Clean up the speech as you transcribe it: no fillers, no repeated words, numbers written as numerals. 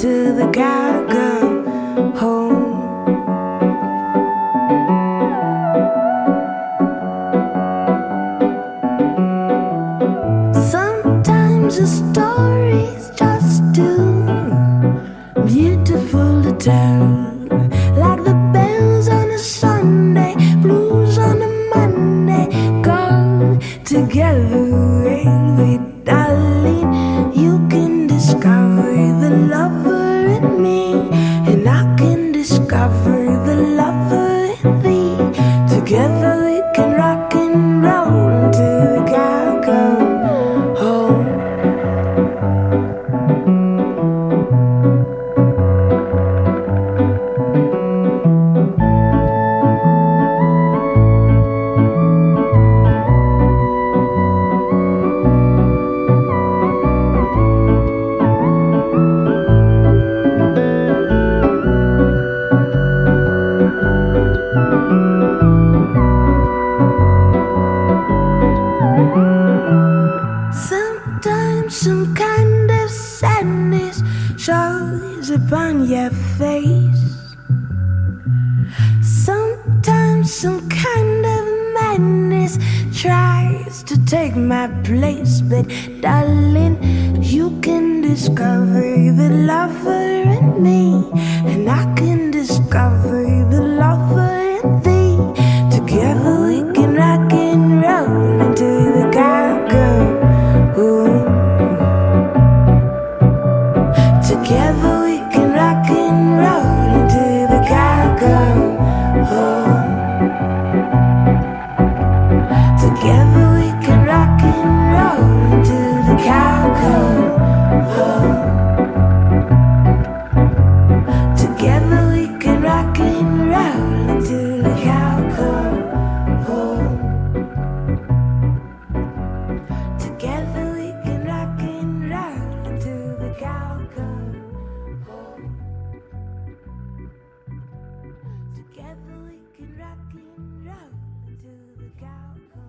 until the cow come home. Sometimes a story's just too beautiful to tell, like the bells on a Sunday, blues on a Monday, go together, baby, darling. You can discover the lover in me, and I can discover the lover in thee. Together we can rock and roll until the cow come home. Sometimes some kind of sadness shows upon your face. Sometimes some kind of madness tries to take my place. But darling, you can discover the lover in me, and I can discover the lover in thee. Together we can rock and roll until the cow come home. Together we can rock and roll until the cow come home. Together we can rock and roll until the cow come home. Together we can rock and roll until the cow come home. Together we can rock and roll until the cow come home. Together we can rock and roll until the cow comes.